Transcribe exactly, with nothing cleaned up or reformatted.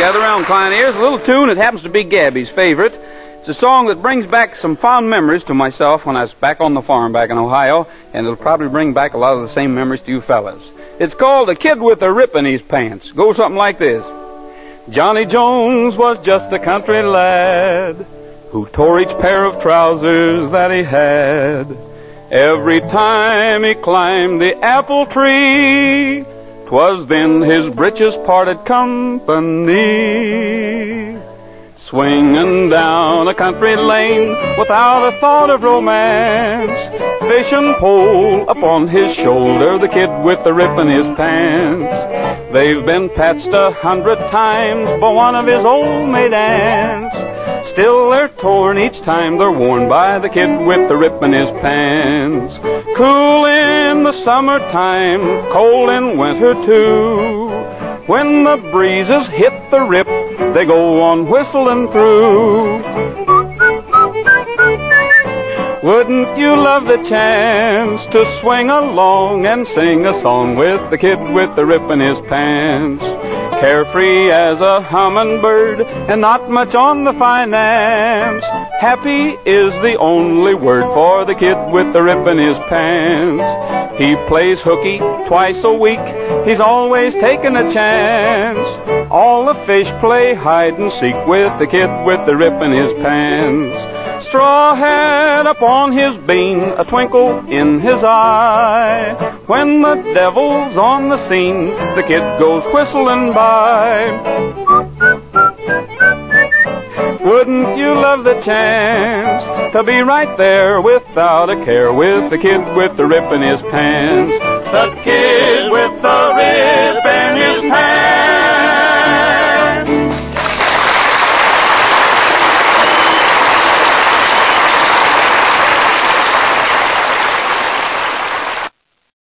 gather around, client ears. A little tune that happens to be Gabby's favorite. It's a song that brings back some fond memories to myself when I was back on the farm back in Ohio, and it'll probably bring back a lot of the same memories to you fellas. It's called The Kid with the Rip in His Pants. Goes something like this. Johnny Jones was just a country lad who tore each pair of trousers that he had. Every time he climbed the apple tree, 'twas then his breeches parted company. Swinging down a country lane without a thought of romance, fishing pole upon his shoulder, the kid with the rip in his pants. They've been patched a hundred times by one of his old maid aunts. Still they're torn each time they're worn by the kid with the rip in his pants. Cool in the summertime, cold in winter too. When the breezes hit the rip, they go on whistling through. Wouldn't you love the chance to swing along and sing a song with the kid with the rip in his pants? Carefree as a hummingbird and not much on the finance. Happy is the only word for the kid with the rip in his pants. He plays hooky twice a week. He's always taking a chance. All the fish play hide and seek with the kid with the rip in his pants. Straw hat upon his bean, a twinkle in his eye. When the devil's on the scene, the kid goes whistling by. Wouldn't you love the chance to be right there without a care with the kid with the rip in his pants? The kid with